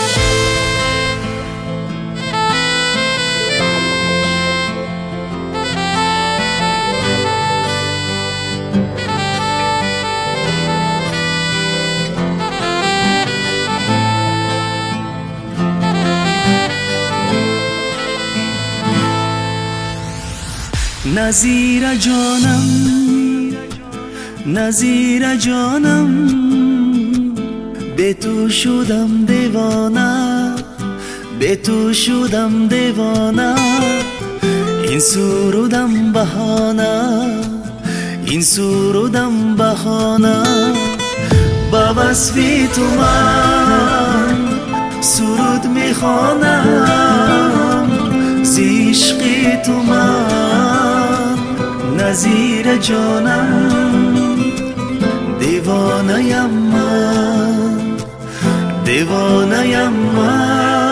نظیر جانم، نظیر جانم، به تو شدم دیوانه، به تو شدم دیوانه. این سرودم بهانه، این سرودم بهانه. با وصف تو من سرود میخوانم، زی عشق تو من نظیر جانم. دیوانه‌ام من، دیوانه‌ام من.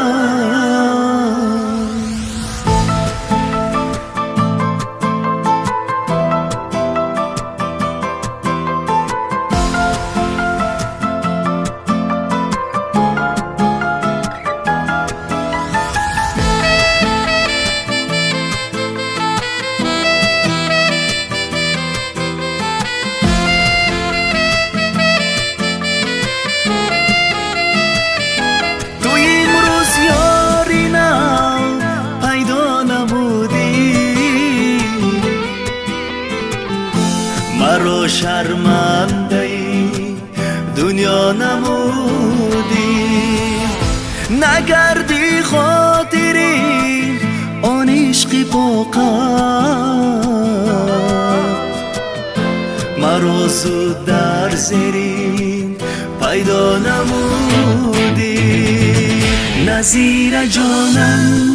مرا شرمنده دنیا نمودی، نگردی خاطری آن عشق باقر. مرا زود در زیرین پیدا نمودی. نظیر جانم،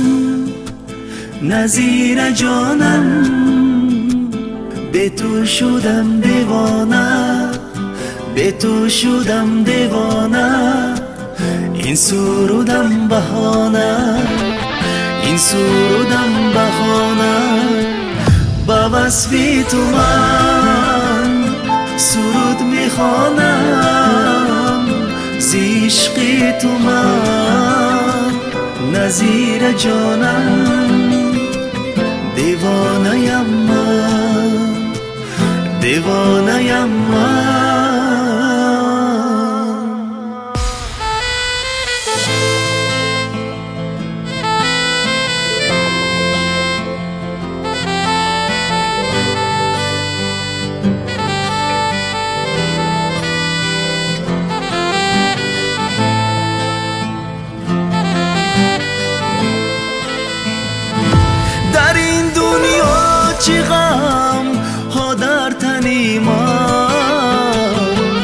نظیر جانم، به تو شدم دیوانه، به تو شدم دیوانه. این سرودم بهانه، این سرودم بهانه. با وصف تو من سرود میخوانم، زی عشق تو من نظیر جانم. دیوانه‌ام من، دیوانه‌ام من. در این دنیا چه غم ها در تنی من،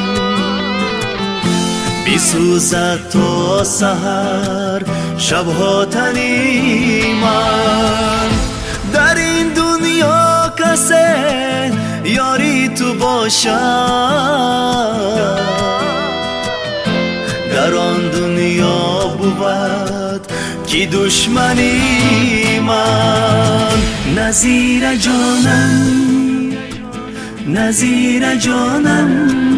بیسوزد تا سحر شبها تنی من. در این دنیا کسی یاری تو باشد، در آن دنیا بود کی دشمنی من. نظیر جانم، نظیر جانم،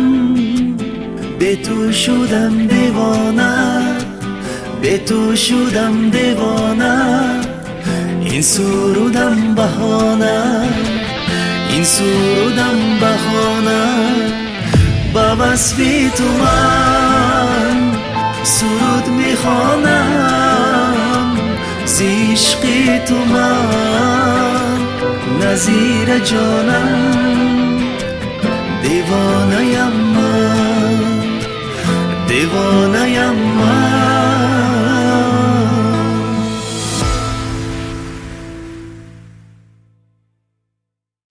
به تو شدم دیوانه، به تو شدم دیوانه. این سرودم بهانه، این سرودم بهانه. با وصف تو من سرود میخوانم، زی عشق تو من نظیر جانم. دیوانه‌ام من، دیوانه‌ام من.